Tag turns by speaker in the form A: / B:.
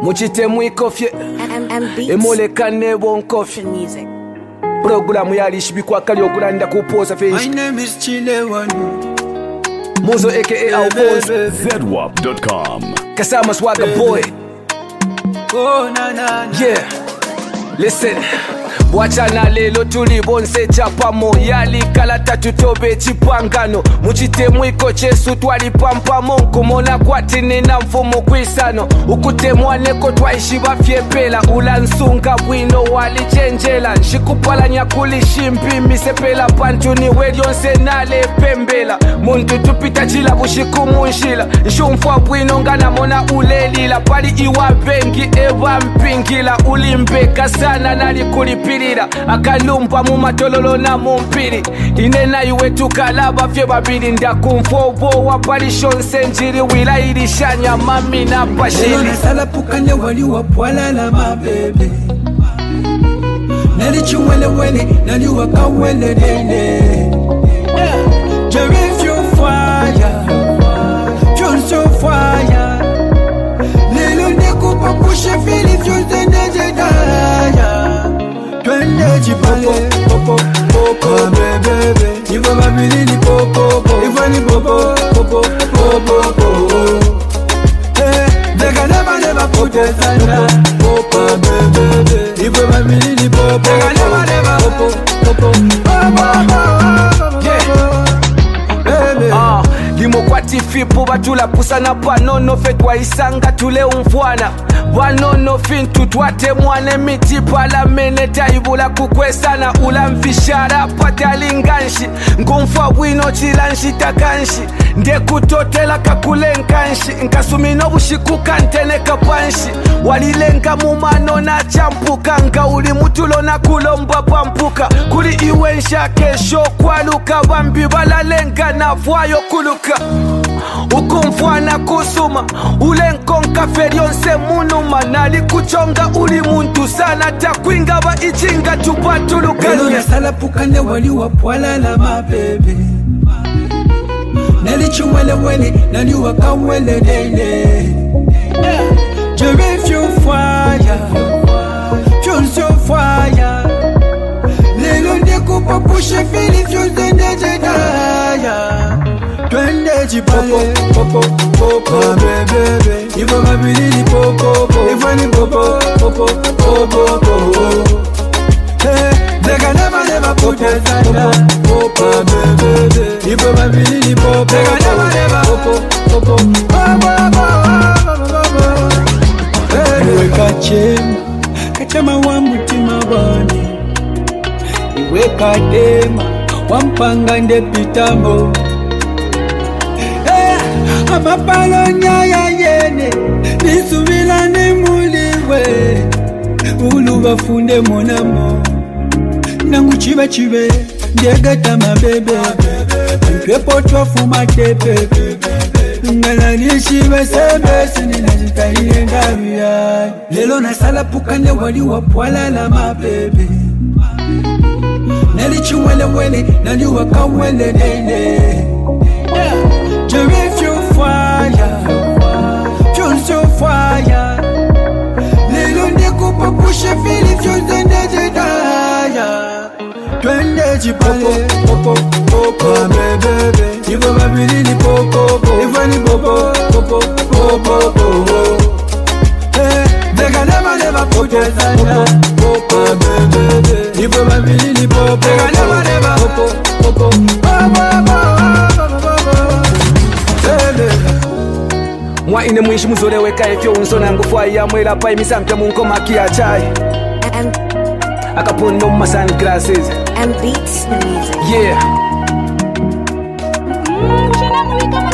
A: Muchite mwikofye emolekane bonkofye programu yalishibikwa kali okulanda kupoza face.
B: My name is Chilewanu
A: Mozo aka Alphonse
C: ZWAP.com.
A: Kasama Swagger Boy.
B: Oh na na na.
A: Yeah, listen. Wachana lelo tulibonse chapamo yali kalata tutobe chipangano muchite mwiko chesu twalipampamo nkumona kwatini na mfumu kwisano ukutemwaneko twaishi bafyepela ulansunga bwino walichenjela nshikupalanya kulishimpi misepela pantuni welyonse nale pembela muntu tupita chila bushikumunshila nshumfwa bwino nganamona ulelila pali iwa bengi eva mpingila ulimbeka sana nali kulipili akalumpa mu matololo na mumpiri inena iwe tukalaba fye babiri ndakumfobo wapalishonse njiri wilairishanya mami na pashiri
B: nasala pukane wali wapwalala mabebe nali chumwelewele nali wakawelelele Jerry feel fire Feel so fire Lilo nekupa pushe fili fyonze nejedaya Twende jipale popo popo bebe Ivo babili ni popo Ivo ni popo popo popo popo Dega never potezana Popo bebe Ivo babili ni popo Dega never popo popo
A: limo kwati fipu batula pusana panono fetwa isanga tule umfwana Wanono fintu twate mwane miti pala mene taibula kukwesana ula mfishara patalinganshi ngumfa wino chilanshi takanshi nde kutotela kakule nkanshi nkasumino bushikuka ntene kapanshi walilenga mumano na champuka nga uli mutulo na kulomba pampuka kuli iwensha kesho kwaluka bambi balalenga na fwayo kuluka ukumfwana kusuma ulenkonka feryonse munuma nali kuchonga uli muntu sana takwinga ba ichinga tupatulukanye
B: Lelo nasala pukane wali wapwalala mabebe nali chumwelewele nali wakawelelele Jerry feel fire Feel so fire Lelo nekupa pushe fili fyonze nejedaya Twende jipale popo popo bebe Ivo babili ni popo Ivo ni popo popo popo popo Dega never potezana Popo bebe Ivo babili ni popo Dega never popo popo Iwe kachema wa mutima wani Iwe kadema wampanga nde pitambo Amapalonya ya yene Nisumila ni muliwe Uluba funde monamo Nangu chiba chibe Ndegata mabebe Nkwepo tofu matepe Ngalani shiba sebe Sini najitahile ndabia Lelo nasala pukane wali wapwalala mabebe Nali chumwelewele Nali wakawelelele Jerry feel fire Feel so fire Lelo nekupa pushe fili fyonze nejedaya Twende jipale popo popo bebe Ivo babili ni popo Ivo ni popo popo popo popo Dega never potezana Popo bebe Ivo babili ni popo Dega never popo popo
A: mwa ine mwishi muzoleweka efyo unsona ngufwa ya mwela pa imisampya munkoma kia chai akapondo mu sunglasses
D: and beats music.
A: Yeah.
D: Shana